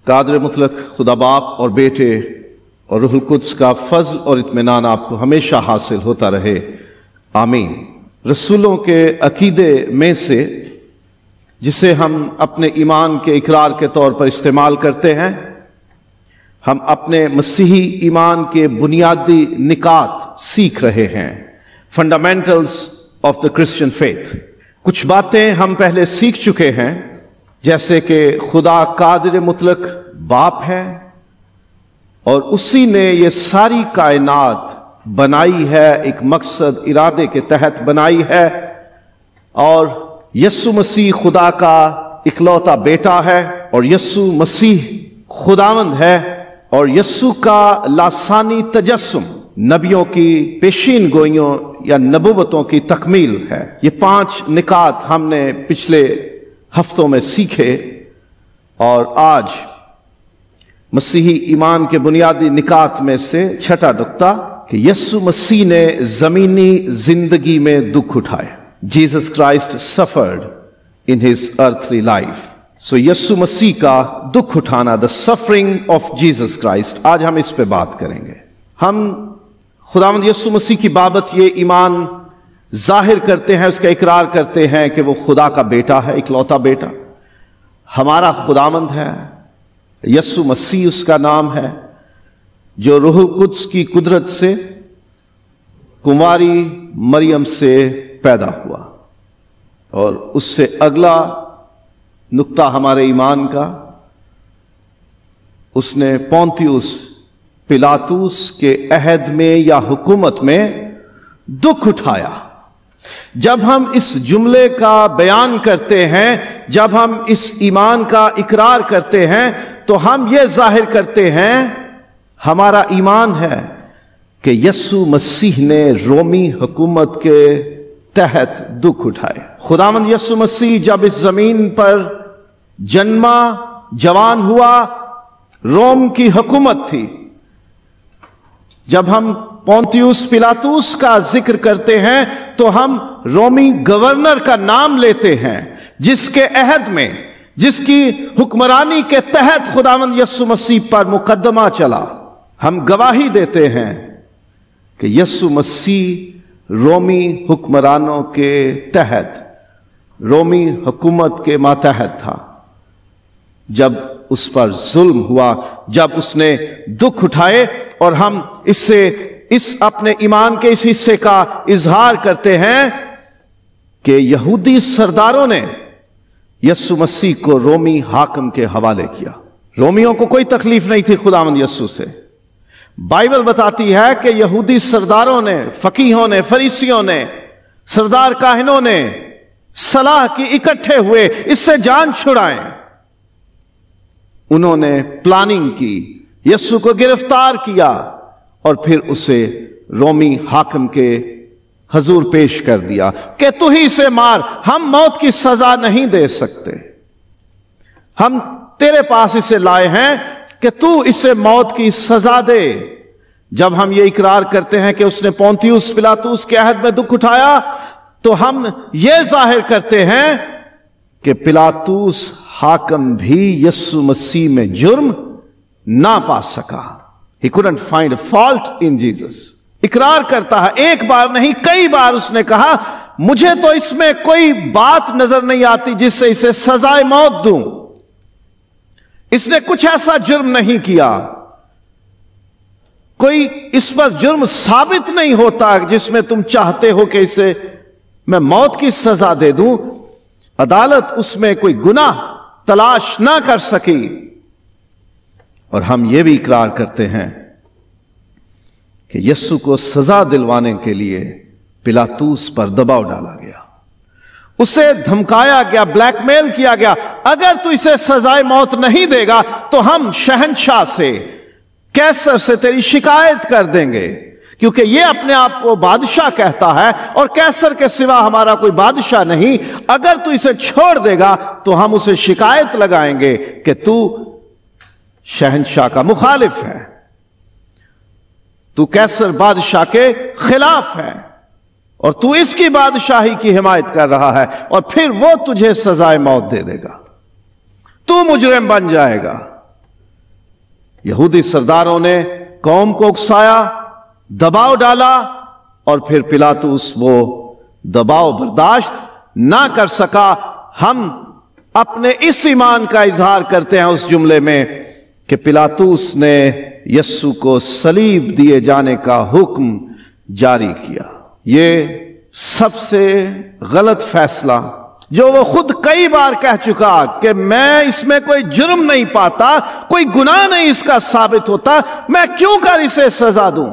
قادر مطلق خدا باپ اور بیٹے اور روح القدس کا فضل اور اطمینان آپ کو ہمیشہ حاصل ہوتا رہے، آمین۔ رسولوں کے عقیدے میں سے جسے ہم اپنے ایمان کے اقرار کے طور پر استعمال کرتے ہیں، ہم اپنے مسیحی ایمان کے بنیادی نکات سیکھ رہے ہیں، fundamentals of the Christian faith. کچھ باتیں ہم پہلے سیکھ چکے ہیں، جیسے کہ خدا قادر مطلق باپ ہے اور اسی نے یہ ساری کائنات بنائی ہے، ایک مقصد ارادے کے تحت بنائی ہے، اور یسوع مسیح خدا کا اکلوتا بیٹا ہے، اور یسوع مسیح خداوند ہے، اور یسوع کا لاسانی تجسم نبیوں کی پیشین گوئیوں یا نبوتوں کی تکمیل ہے۔ یہ 5 نکات ہم نے پچھلے ہفتوں میں سیکھے، اور آج مسیحی ایمان کے بنیادی نکات میں سے 6واں نقطہ کہ یسوع مسیح نے زمینی زندگی میں دکھ اٹھائے۔ Jesus Christ suffered in his earthly life. So یسوع مسیح کا دکھ اٹھانا، the suffering of Jesus Christ, آج ہم اس پہ بات کریں گے۔ ہم خداوند یسوع مسیح کی بابت یہ ایمان ظاہر کرتے ہیں، اس کا اقرار کرتے ہیں کہ وہ خدا کا بیٹا ہے، اکلوتا بیٹا، ہمارا خداوند ہے، یسوع مسیح اس کا نام ہے، جو روح القدس کی قدرت سے کنواری مریم سے پیدا ہوا۔ اور اس سے اگلا نقطہ ہمارے ایمان کا، اس نے پونتیوس پلاطوس کے عہد میں یا حکومت میں دکھ اٹھایا۔ جب ہم اس جملے کا بیان کرتے ہیں، جب ہم اس ایمان کا اقرار کرتے ہیں، تو ہم یہ ظاہر کرتے ہیں، ہمارا ایمان ہے کہ یسوع مسیح نے رومی حکومت کے تحت دکھ اٹھائے۔ خداوند یسوع مسیح جب اس زمین پر جنما، جوان ہوا، روم کی حکومت تھی۔ جب ہم پونتیوس پلاطوس کا ذکر کرتے ہیں تو ہم رومی گورنر کا نام لیتے ہیں، جس کے عہد میں، جس کی حکمرانی کے تحت خداوند یسوع مسیح پر مقدمہ چلا۔ ہم گواہی دیتے ہیں کہ یسوع مسیح رومی حکمرانوں کے تحت، رومی حکومت کے ماتحت تھا۔ جب اس پر ظلم ہوا، جب اس نے دکھ اٹھائے، اور ہم اس اپنے ایمان کے اس حصے کا اظہار کرتے ہیں کہ یہودی سرداروں نے یسوع مسیح کو رومی حاکم کے حوالے کیا۔ رومیوں کو کوئی تکلیف نہیں تھی خداوند یسوع سے۔ بائبل بتاتی ہے کہ یہودی سرداروں نے، فقیہوں نے، فریسیوں نے، سردار کاہنوں نے صلاح کی، اکٹھے ہوئے اس سے جان چھڑائیں۔ انہوں نے پلاننگ کی، یسوع کو گرفتار کیا، اور پھر اسے رومی حاکم کے حضور پیش کر دیا کہ تو ہی اسے مار، ہم موت کی سزا نہیں دے سکتے، ہم تیرے پاس اسے لائے ہیں کہ تو اسے موت کی سزا دے۔ جب ہم یہ اقرار کرتے ہیں کہ اس نے پونتیوس پلاطوس کے عہد میں دکھ اٹھایا، تو ہم یہ ظاہر کرتے ہیں کہ پلاطوس حاکم بھی یسوع مسیح میں جرم نہ پا سکا۔ He couldn't find a fault in Jesus۔ اقرار کرتا ہے، ایک بار نہیں کئی بار اس نے کہا، مجھے تو اس میں کوئی بات نظر نہیں آتی جس سے اسے سزائے موت دوں۔ اس نے کچھ ایسا جرم نہیں کیا، کوئی اس پر جرم ثابت نہیں ہوتا جس میں تم چاہتے ہو کہ اسے میں موت کی سزا دے دوں۔ عدالت اس میں کوئی گناہ تلاش نہ کر سکی۔ اور ہم یہ بھی اقرار کرتے ہیں کہ یسوع کو سزا دلوانے کے لیے پلاطوس پر دباؤ ڈالا گیا، اسے دھمکایا گیا، بلیک میل کیا گیا، اگر تو اسے سزائے موت نہیں دے گا تو ہم شہنشاہ سے، کیسر سے تیری شکایت کر دیں گے، کیونکہ یہ اپنے آپ کو بادشاہ کہتا ہے، اور کیسر کے سوا ہمارا کوئی بادشاہ نہیں۔ اگر تو اسے چھوڑ دے گا تو ہم اسے شکایت لگائیں گے کہ تو شہنشاہ کا مخالف ہے، تو کیسر بادشاہ کے خلاف ہے، اور تو اس کی بادشاہی کی حمایت کر رہا ہے، اور پھر وہ تجھے سزائے موت دے دے گا، تو مجرم بن جائے گا۔ یہودی سرداروں نے قوم کو اکسایا، دباؤ ڈالا، اور پھر پلاطس وہ دباؤ برداشت نہ کر سکا۔ ہم اپنے اس ایمان کا اظہار کرتے ہیں اس جملے میں کہ پلاطس نے یسوع کو صلیب دیے جانے کا حکم جاری کیا۔ یہ سب سے غلط فیصلہ جو وہ خود کئی بار کہہ چکا کہ میں اس میں کوئی جرم نہیں پاتا، کوئی گناہ نہیں اس کا ثابت ہوتا، میں کیوں کر اسے سزا دوں؟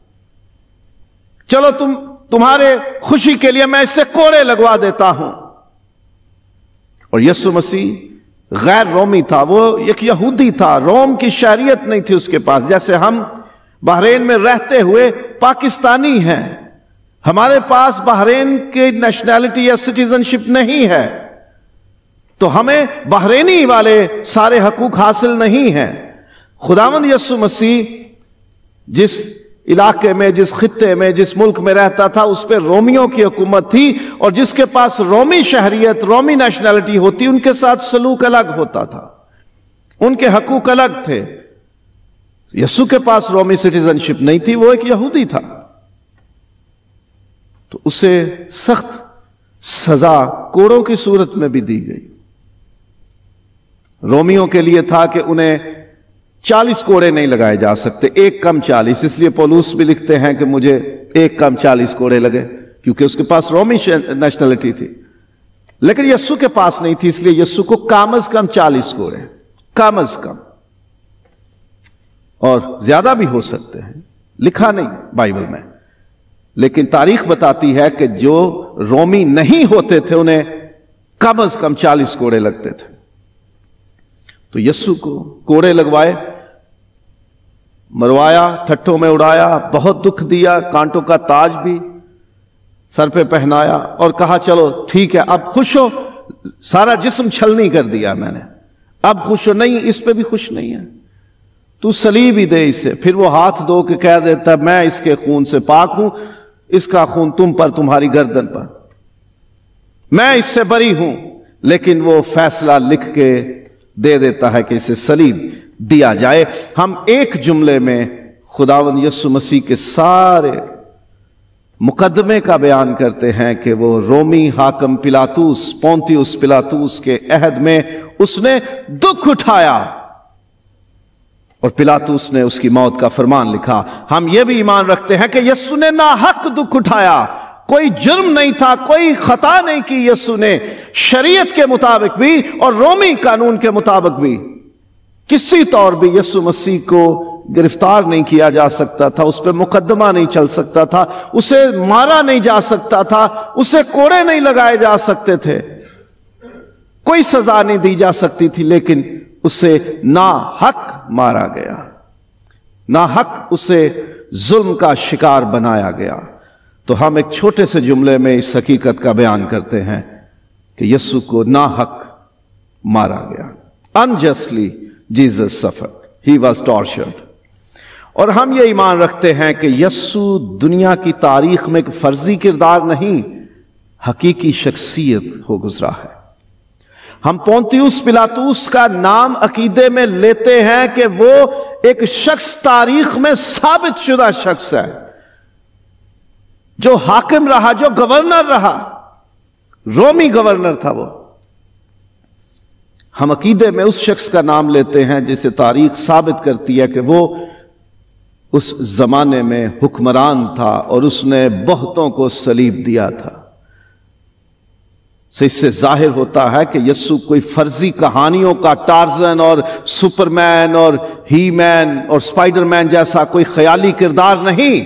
چلو تمہارے خوشی کے لیے میں اس سے کوڑے لگوا دیتا ہوں۔ اور یسوع مسیح غیر رومی تھا، وہ ایک یہودی تھا، روم کی شہریت نہیں تھی اس کے پاس۔ جیسے ہم بحرین میں رہتے ہوئے پاکستانی ہیں، ہمارے پاس بحرین کی نیشنلٹی یا سٹیزن شپ نہیں ہے، تو ہمیں بحرینی والے سارے حقوق حاصل نہیں ہیں۔ خداوند یسوع مسیح جس علاقے میں، جس خطے میں، جس ملک میں رہتا تھا، اس پہ رومیوں کی حکومت تھی، اور جس کے پاس رومی شہریت، رومی نیشنلٹی ہوتی، ان کے ساتھ سلوک الگ ہوتا تھا، ان کے حقوق الگ تھے۔ یسوع کے پاس رومی سٹیزن شپ نہیں تھی، وہ ایک یہودی تھا، تو اسے سخت سزا کوڑوں کی صورت میں بھی دی گئی۔ رومیوں کے لیے تھا کہ انہیں 40 کوڑے نہیں لگائے جا سکتے، ایک کم 40، اس لیے پولس بھی لکھتے ہیں کہ مجھے ایک کم 40 کوڑے لگے، کیونکہ اس کے پاس رومی نیشنلٹی تھی، لیکن یسوع کے پاس نہیں تھی، اس لیے یسوع کو کم از کم 40 کوڑے، کم از کم، اور زیادہ بھی ہو سکتے ہیں، لکھا نہیں بائبل میں، لیکن تاریخ بتاتی ہے کہ جو رومی نہیں ہوتے تھے انہیں کم از کم 40 کوڑے لگتے تھے۔ تو یسوع کو کوڑے لگوائے، مروایا، ٹھٹھوں میں اڑایا، بہت دکھ دیا، کانٹوں کا تاج بھی سر پہ پہنایا، اور کہا چلو ٹھیک ہے اب خوش ہو، سارا جسم چھلنی کر دیا میں نے، اب خوش ہو؟ نہیں، اس پہ بھی خوش نہیں ہے، تو صلیب ہی دے اسے۔ پھر وہ ہاتھ دھو کے کہہ دیتا میں اس کے خون سے پاک ہوں، اس کا خون تم پر، تمہاری گردن پر، میں اس سے بری ہوں، لیکن وہ فیصلہ لکھ کے دے دیتا ہے کہ اسے صلیب دیا جائے۔ ہم ایک جملے میں خداوند یسوع مسیح کے سارے مقدمے کا بیان کرتے ہیں کہ وہ رومی حاکم پلاطس، پونتیوس پلاطس کے عہد میں اس نے دکھ اٹھایا، اور پلاطس نے اس کی موت کا فرمان لکھا۔ ہم یہ بھی ایمان رکھتے ہیں کہ یسوع نے ناحق دکھ اٹھایا، کوئی جرم نہیں تھا، کوئی خطا نہیں کی یسوع نے، شریعت کے مطابق بھی اور رومی قانون کے مطابق بھی کسی طور بھی یسوع مسیح کو گرفتار نہیں کیا جا سکتا تھا، اس پہ مقدمہ نہیں چل سکتا تھا، اسے مارا نہیں جا سکتا تھا، اسے کوڑے نہیں لگائے جا سکتے تھے، کوئی سزا نہیں دی جا سکتی تھی، لیکن اسے ناحق مارا گیا، ناحق اسے ظلم کا شکار بنایا گیا۔ تو ہم ایک چھوٹے سے جملے میں اس حقیقت کا بیان کرتے ہیں کہ یسوع کو ناحق مارا گیا۔ unjustly Jesus suffered, he was tortured۔ اور ہم یہ ایمان رکھتے ہیں کہ یسوع دنیا کی تاریخ میں ایک فرضی کردار نہیں، حقیقی شخصیت ہو گزرا ہے۔ ہم پونتیوس پلاطس کا نام عقیدے میں لیتے ہیں کہ وہ ایک شخص تاریخ میں ثابت شدہ شخص ہے، جو حاکم رہا، جو گورنر رہا، رومی گورنر تھا وہ۔ ہم عقیدے میں اس شخص کا نام لیتے ہیں جسے تاریخ ثابت کرتی ہے کہ وہ اس زمانے میں حکمران تھا اور اس نے بہتوں کو صلیب دیا تھا۔ اس سے ظاہر ہوتا ہے کہ یسوع کوئی فرضی کہانیوں کا ٹارزن اور سپرمین اور ہی مین اور سپائڈر مین جیسا کوئی خیالی کردار نہیں،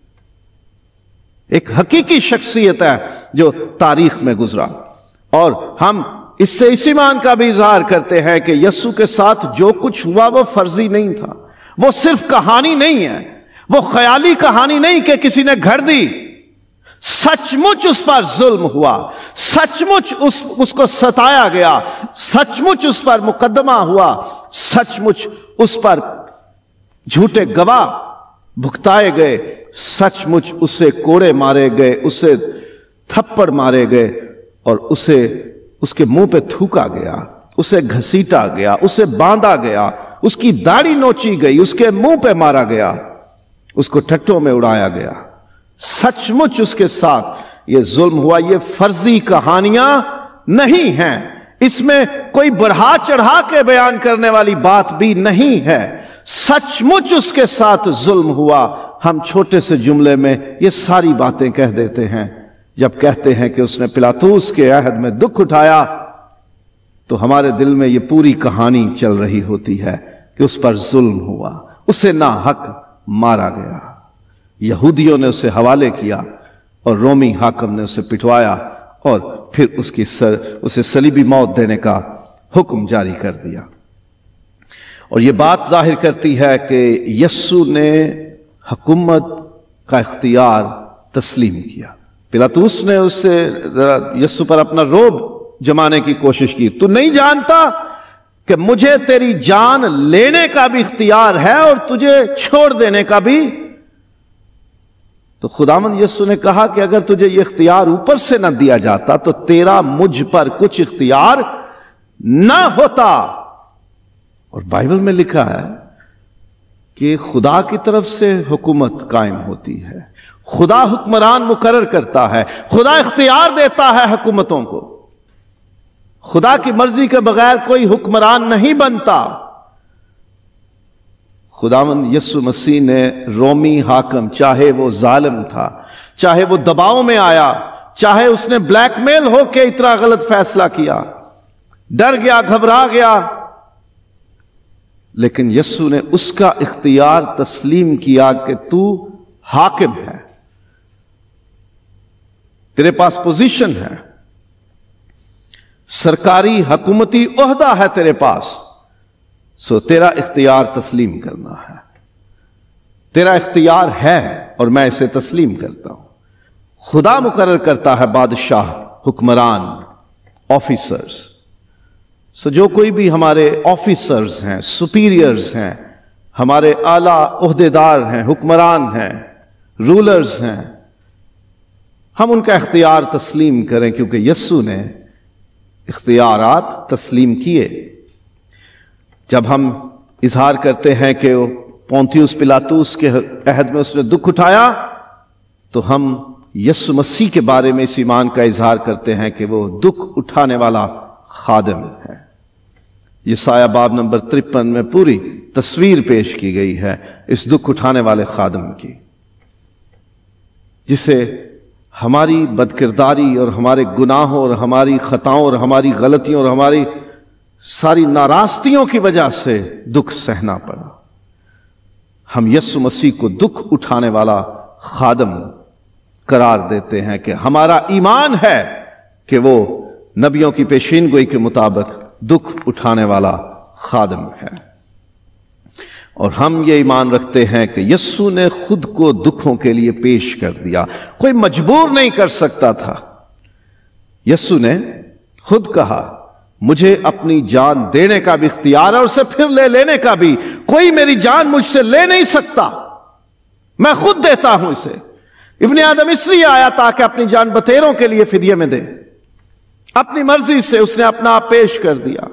ایک حقیقی شخصیت ہے جو تاریخ میں گزرا۔ اور ہم اس سے اس ایمان کا بھی اظہار کرتے ہیں کہ یسوع کے ساتھ جو کچھ ہوا وہ فرضی نہیں تھا، وہ صرف کہانی نہیں ہے، وہ خیالی کہانی نہیں کہ کسی نے گھڑ دی، سچ مچ اس پر ظلم ہوا، سچ مچ اس کو ستایا گیا، سچ مچ اس پر مقدمہ ہوا، سچ مچ اس پر جھوٹے گواہ بھگتائے گئے، سچ مچ اسے کوڑے مارے گئے، اسے تھپڑ مارے گئے، اور اسے اس کے منہ پہ تھوکا گیا، اسے گھسیٹا گیا، اسے باندھا گیا، اس کی داڑھی نوچی گئی، اس کے منہ پہ مارا گیا، اس کو ٹھٹوں میں اڑایا گیا۔ سچ مچ اس کے ساتھ یہ ظلم ہوا۔ یہ فرضی کہانیاں نہیں ہیں، اس میں کوئی بڑھا چڑھا کے بیان کرنے والی بات بھی نہیں ہے، سچ مچ اس کے ساتھ ظلم ہوا۔ ہم چھوٹے سے جملے میں یہ ساری باتیں کہہ دیتے ہیں جب کہتے ہیں کہ اس نے پلاطوس کے عہد میں دکھ اٹھایا، تو ہمارے دل میں یہ پوری کہانی چل رہی ہوتی ہے کہ اس پر ظلم ہوا، اسے ناحق مارا گیا، یہودیوں نے اسے حوالے کیا اور رومی حاکم نے اسے پٹوایا اور پھر اسے صلیبی موت دینے کا حکم جاری کر دیا۔ اور یہ بات ظاہر کرتی ہے کہ یسوع نے حکومت کا اختیار تسلیم کیا۔ پلاطوس نے اس سے یسوع پر اپنا روب جمانے کی کوشش کی، تو نہیں جانتا کہ مجھے تیری جان لینے کا بھی اختیار ہے اور تجھے چھوڑ دینے کا بھی؟ تو خداوند یسوع نے کہا کہ اگر تجھے یہ اختیار اوپر سے نہ دیا جاتا تو تیرا مجھ پر کچھ اختیار نہ ہوتا۔ اور بائبل میں لکھا ہے کہ خدا کی طرف سے حکومت قائم ہوتی ہے، خدا حکمران مقرر کرتا ہے، خدا اختیار دیتا ہے حکومتوں کو، خدا کی مرضی کے بغیر کوئی حکمران نہیں بنتا۔ خداوند یسوع مسیح نے رومی حاکم، چاہے وہ ظالم تھا، چاہے وہ دباؤ میں آیا، چاہے اس نے بلیک میل ہو کے اتنا غلط فیصلہ کیا، ڈر گیا، گھبرا گیا، لیکن یسوع نے اس کا اختیار تسلیم کیا کہ تو حاکم ہے، تیرے پاس پوزیشن ہے، سرکاری حکومتی عہدہ ہے تیرے پاس، سو تیرا اختیار تسلیم کرنا ہے، تیرا اختیار ہے اور میں اسے تسلیم کرتا ہوں۔ خدا مقرر کرتا ہے بادشاہ، حکمران، آفیسرز۔ سو جو کوئی بھی ہمارے آفیسرز ہیں، سپیریئرز ہیں، ہمارے اعلیٰ عہدیدار ہیں، حکمران ہیں، رولرز ہیں، ہم ان کا اختیار تسلیم کریں، کیونکہ یسوع نے اختیارات تسلیم کیے۔ جب ہم اظہار کرتے ہیں کہ پونتیوس پلاطوس کے عہد میں اس نے دکھ اٹھایا، تو ہم یسوع مسیح کے بارے میں اس ایمان کا اظہار کرتے ہیں کہ وہ دکھ اٹھانے والا خادم ہے۔ یسایہ باب نمبر 53 میں پوری تصویر پیش کی گئی ہے اس دکھ اٹھانے والے خادم کی، جسے ہماری بدکرداری اور ہمارے گناہوں اور ہماری خطاؤں اور ہماری غلطیوں اور ہماری ساری ناراستیوں کی وجہ سے دکھ سہنا پڑا۔ ہم یسوع مسیح کو دکھ اٹھانے والا خادم قرار دیتے ہیں کہ ہمارا ایمان ہے کہ وہ نبیوں کی پیشین گوئی کے مطابق دکھ اٹھانے والا خادم ہے، اور ہم یہ ایمان رکھتے ہیں کہ یسوع نے خود کو دکھوں کے لیے پیش کر دیا، کوئی مجبور نہیں کر سکتا تھا۔ یسوع نے خود کہا مجھے اپنی جان دینے کا بھی اختیار ہے اور اسے پھر لے لینے کا بھی، کوئی میری جان مجھ سے لے نہیں سکتا، میں خود دیتا ہوں اسے۔ ابن آدم اس لیے آیا تاکہ اپنی جان بتیروں کے لیے فدیے میں دے، اپنی مرضی سے اس نے اپنا آپ پیش کر دیا،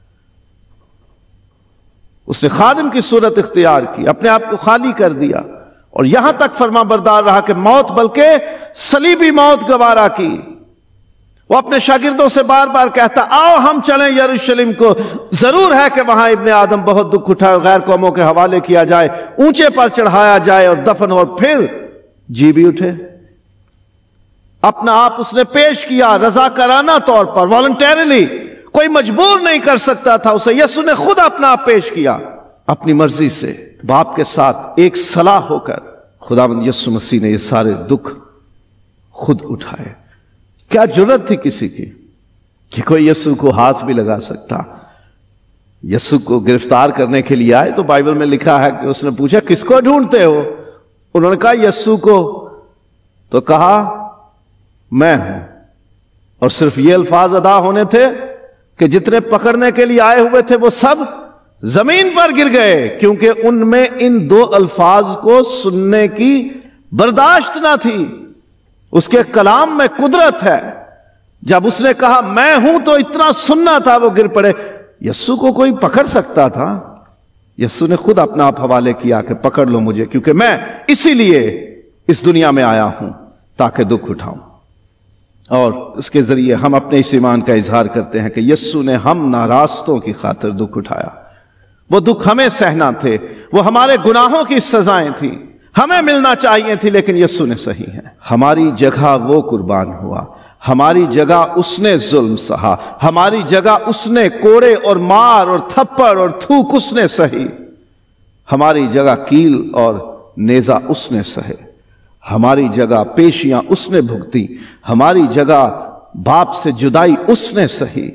اس نے خادم کی صورت اختیار کی، اپنے آپ کو خالی کر دیا، اور یہاں تک فرما بردار رہا کہ موت، بلکہ صلیبی موت گوارا کی۔ وہ اپنے شاگردوں سے بار بار کہتا آؤ ہم چلیں یروشلم کو، ضرور ہے کہ وہاں ابن آدم بہت دکھ اٹھائے، غیر قوموں کے حوالے کیا جائے، اونچے پر چڑھایا جائے اور دفن، اور پھر جی بھی اٹھے۔ اپنا آپ اس نے پیش کیا رضاکارانہ طور پر، والنٹیرلی، کوئی مجبور نہیں کر سکتا تھا اسے، یسوع نے خود اپنا آپ پیش کیا اپنی مرضی سے، باپ کے ساتھ ایک صلاح ہو کر خداوند یسوع مسیح نے یہ سارے دکھ خود اٹھائے۔ کیا جرت تھی کسی کی کہ کوئی یسوع کو ہاتھ بھی لگا سکتا؟ یسوع کو گرفتار کرنے کے لیے آئے تو بائبل میں لکھا ہے کہ اس نے پوچھا کس کو ڈھونڈتے ہو؟ انہوں نے کہا یسوع کو، تو کہا میں ہوں، اور صرف یہ الفاظ ادا ہونے تھے کہ جتنے پکڑنے کے لیے آئے ہوئے تھے وہ سب زمین پر گر گئے، کیونکہ ان میں ان دو الفاظ کو سننے کی برداشت نہ تھی۔ اس کے کلام میں قدرت ہے، جب اس نے کہا میں ہوں تو اتنا سننا تھا، وہ گر پڑے۔ یسوع کو کوئی پکڑ سکتا تھا؟ यस्सु ने खुद अपना आप हवाले किया कि पकड़ लो मुझे, क्योंकि मैं इसीलिए इस दुनिया में आया हूं ताकि दुख उठाऊं। और इसके जरिए हम अपने इस ईमान का इजहार करते हैं कि यस्सु ने हम नारास्तों की खातिर दुख उठाया। वो दुख हमें सहना थे, वो हमारे गुनाहों की सजाएं थी, हमें मिलना चाहिए थी, लेकिन यस्सु ने सही है। हमारी जगह वो कुर्बान हुआ, हमारी जगह उसने जुल्म सहा, हमारी जगह उसने कोड़े और मार और थप्पड़ और थूक उसने सही, हमारी जगह कील और नेजा उसने सहे, हमारी जगह पेशियां उसने भुगती, हमारी जगह बाप से जुदाई उसने सही।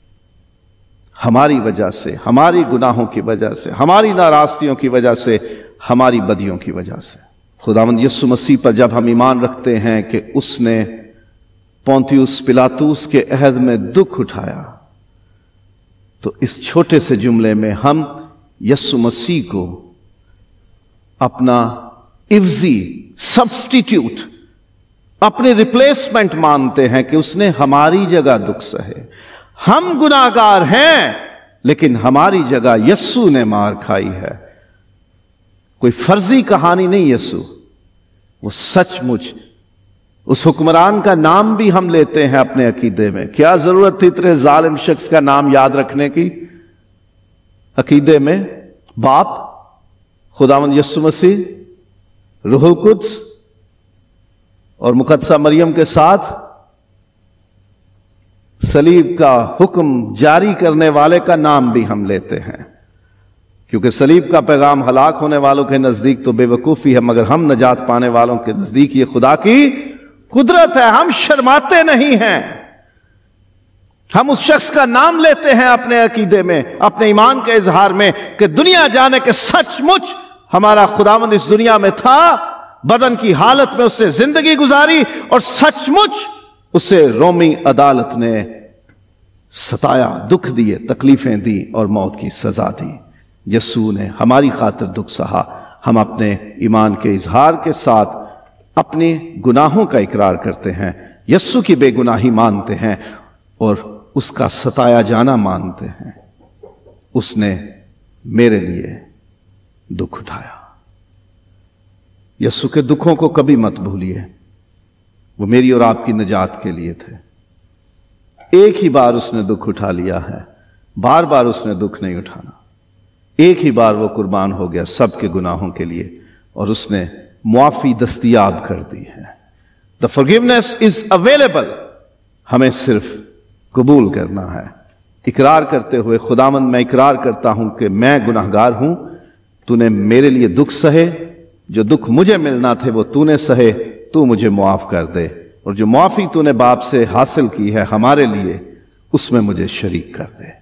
हमारी वजह से, हमारी गुनाहों की वजह से, हमारी नाराजगियों की वजह से, हमारी बदियों की वजह से। खुदावंद यीशु मसीह पर जब हम ईमान रखते हैं कि उसने पोंतियुस पिलातुस के अहद में दुख उठाया, तो इस छोटे से जुमले में हम यीशु मसीह को अपना इवजी सब्स्टिट्यूट, अपने रिप्लेसमेंट मानते हैं कि उसने हमारी जगह दुख सहे। हम गुनाहगार हैं, लेकिन हमारी जगह यस्सु ने मार खाई है। कोई फर्जी कहानी नहीं यस्सु, वो सचमुच। उस हुक्मरान का नाम भी हम लेते हैं अपने अकीदे में। क्या जरूरत थी इतने जालिम शख्स का नाम याद रखने की अकीदे में? बाप, खुदावंद यस्सु मसीह, रूहुल कुद्स और मुकद्दसा मरियम के साथ सलीब का हुक्म जारी करने वाले का नाम भी हम लेते हैं, क्योंकि सलीब का पैगाम हलाक होने वालों के नजदीक तो बेवकूफी है, मगर हम नजात पाने वालों के नजदीक ये खुदा की कुदरत है। हम शर्माते नहीं हैं, हम उस शख्स का नाम लेते हैं अपने अकीदे में, अपने ईमान के इजहार में, कि दुनिया जाने के सचमुच हमारा खुदावंद इस दुनिया में था, बदन की हालत में उसने जिंदगी गुजारी और सचमुच उसे रोमी अदालत ने सताया, दुख दिए, तकलीफें दी और मौत की सजा दी। यस्सु ने हमारी खातिर दुख सहा। हम अपने ईमान के इजहार के साथ अपने गुनाहों का इकरार करते हैं, यस्सु की बेगुनाही मानते हैं और उसका सताया जाना मानते हैं। उसने मेरे लिए दुख उठाया। यस्सु के दुखों को कभी मत भूलिए, वो मेरी और आपकी निजात के लिए थे। एक ही बार उसने दुख उठा लिया है, बार बार उसने दुख नहीं उठाना। एक ही बार वो कुर्बान हो गया सबके गुनाहों के लिए और उसने मुआफी दस्तयाब कर दी है। द फॉरगिवनेस इज अवेलेबल, हमें सिर्फ कबूल करना है। इकरार करते हुए, खुदावंद मैं इकरार करता हूं कि मैं गुनाहगार हूं, तूने मेरे लिए दुख सहे, जो दुख मुझे मिलना थे वो तूने सहे, तू मुझे मुआफ कर दे, और जो मुआफी तूने बाप से हासिल की है हमारे लिए, उसमें मुझे शरीक कर दे।